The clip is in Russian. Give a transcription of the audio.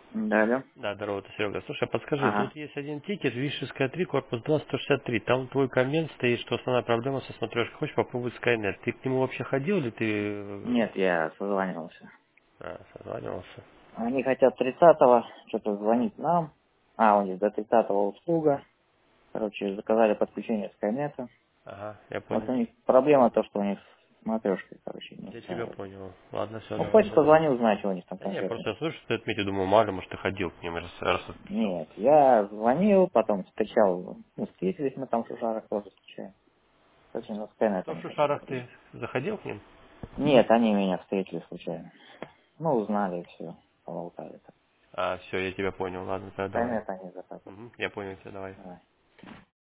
Да, да. Да, здорово, это Серега. Слушай, а подскажи, Ага. тут есть один тикет, Вишевская 3, корпус 2, 163. Там твой коммент стоит, что основная проблема со смотрешкой. Хочешь попробовать Skynet? Ты к нему вообще ходил или ты Нет, я созванивался. созванивался? Они хотят 30-го что-то звонить нам. У них до 30-го услуга. Короче, заказали подключение Скайнета. Ага, я Вот у понял. них проблема то, что у них с матрешкой, короче, не Я тебя устраивает. понял. Ладно, все, Ну, давай хочешь, буду. позвоню, узнать, что у них там Да не, конкретно. просто я слышу, что ты отметил, думаю, мало, может, ты ходил к ним, раз отключил. Нет, я звонил, потом встречал, ну, встретились мы там в Шушарах тоже встречаем. Кстати, на Скайнет Что в они хотят Шушарах подключить. ты заходил к ним? Нет, они меня встретили случайно. Ну, узнали и все, поболтали. А, все, я тебя понял. Ладно, тогда давай. Скайнет они захотят. Мгм, я понял тебя, давай. Давай.